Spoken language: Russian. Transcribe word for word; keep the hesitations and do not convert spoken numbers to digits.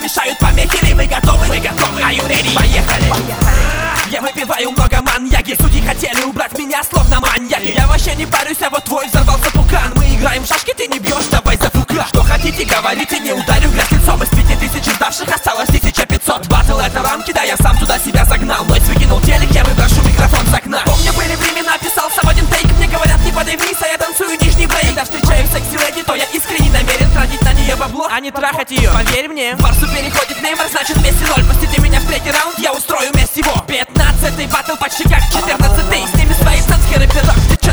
мешают помехи. Или вы готовы? Мы готовы. Are you ready? Поехали. Я выпиваю много маньяки. Судьи хотели убрать меня словно маньяки. Я вообще не парюсь, а вот твой взорвался пукан. Мы играем в шашки, ты не бьешь, давай за фука. Что хотите, говорите, не ударю грязь лицом. Из пяти тысяч ждавших осталось тысяча пятьсот. Батл это рамки, да я сам туда себя загнал. Нойс выкинул телек, я выброшу микрофон с окна. Помню, были времена, писался в один тейк. Мне говорят, не поднимись, а я танцую нижний брейк. Когда встречаю секси-леди, то я искренне намерен тратить на нее бабло, а не трахать ее. Поверь мне, в Барсу переходит Неймар, значит Месси ноль. Пустите меня в третий раунд, я устрою Месси его. Пятнадцатый батл почти как четырнадцатый. С ними свои танцки рэперов.